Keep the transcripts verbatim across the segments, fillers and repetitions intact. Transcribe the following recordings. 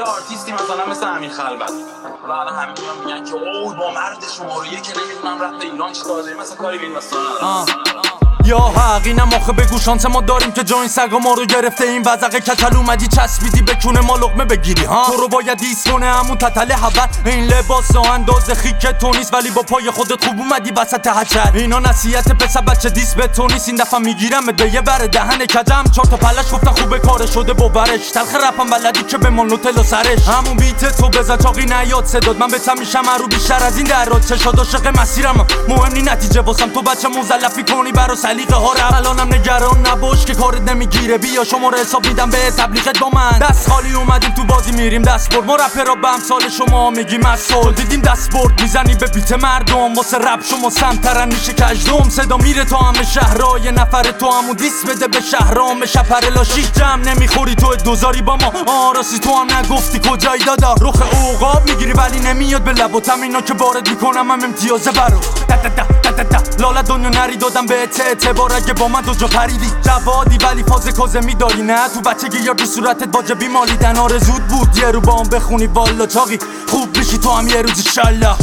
یه آرتیستی مثلا مثل امیر خلوت و الان همین میگن که اوه با مرد شماره یک نمیدونم رپ ایران چیکار داره، مثلا کاری به این واسه ندارم. یا حقینم آخه بگو شانس ما داریم که جا این سگا ما رو گرفته. این وزقه کچل اومدی چسبیدی به کونه ما لقمه بگیری ها. تو رو باید ایست کنه همون تتل حول. این لباس و انداز خیک تو نیست ولی با پای خودت خوب اومدی وسط هچل. اینا نصیحت پسر بچه دیس به تو نیست. این دفعه میگیرم به یه بر دهن کجم. چهار تا پلش گفتن خوبه کار شده باورش. تلخ رپم بلدی که به مالوتل و سرش. همون بیت تو بزن چاقی نیاد صداد. من بهتم میشم رو بیشتر از این درات. چشاد عاشق مسیرم مهم نی نتیجه واسم. تو بچه مزلفی کنی برا سلیقه ها رو. الانم نگران نباش که کارت نمیگیره. بیا شماره حساب میدم به تبلیغت با من. دست خالی اومدیم تو بازی میریم دست برد. ما رپرها به امثال شما میگیم مسئول. دیدیم دست برد میزنی به بیت مردم. واسه رپ شما سمترن میشه کجدم. صدا میره تا همه شهرها. یه نفر تو همون دیس بده به شهرام. شپر لاشیش جمع نمیخوری تو دوزاری با ما. آراسی تو هم نگفتی کجایی دادا. رخ اوقاب میگیری ولی نمیاد به لب و تمینا که وارد میکنم هم امتیازه برو. لالا دنیا نری دادم به اعتبار. اگه با من دو جا پریدی جوادی ولی فاز کازه میداری نه. تو بچگی یا تو صورتت واجبی مالیدن. آرزود بود یه رو با هم بخونی والا چاقی خوب بشی تو هم یه روز ایشالله.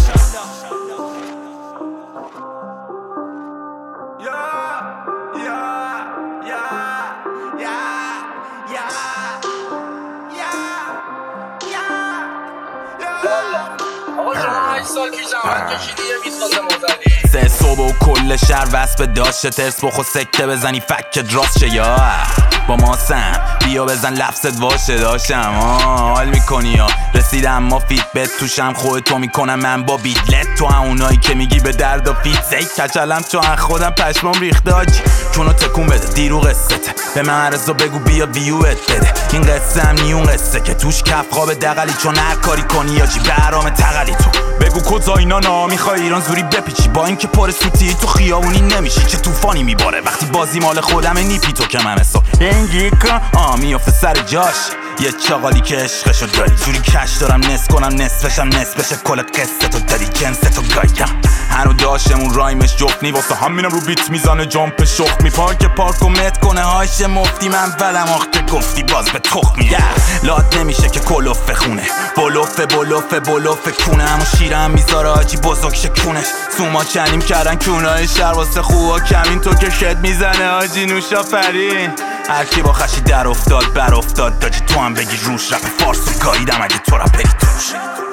آقا شما هشت سال پیش زحمت کشیدی یه بیست تازه مزدی. سه صبح و کل شهر وصف داشته. ترس بخو سکته بزنی فکت راست شه یا با ما سم. بیا بزن لفظت واشه داشتم حال میکنی یا رسیدم ما فیت بت توشم. خودتو میکنم من با بیدلت. تو اونایی که میگی به درد و فیت زی کچلم تو ان خودم پشمام ریخته آجی. چونو تکون بده دیرو قصته به من عرضا بگو بیا ویوت بده. این قصه هم نیون قصه که توش کف خواب دقلی. چون هر کاری کنی آجی برام تقلی. تو بگو کجا اینا نا میخوای ایران زوری بپیچی. با اینکه پر سوتی تو خیابونی نمیشی. چه طوفانی میباره وقتی بازی مال خودمه. نیپی تو که من حساب اینگی کن آ میافته سر جاش. یه چاقالی که عشقشو داری جوری کش دارم نصف کنم نصفشم نصف بشه. کل قصه تو داری جنس تو گایم. هنو داشتمون رایمش جفت واسه همینم رو بیت میزنه جامپ شخ. می پارک پارک و مت کنه هاش مفتی. من ولم آخ که گفتی باز به تخمی لات نمیشه که کلوف خونه. بلوف بلوف بلوف کونه. همون شیرم میذاره آجی بزرگ شکونش. سوما چنیم کردن کونای شهر واسه خوبا کمین. تو که شد میزنه آجی نوشا فرین. هرکی با خشی در افتاد بر افتاد داجی. تو هم بگی روش رپ فارس و گاییدم اگه تو را پری توش.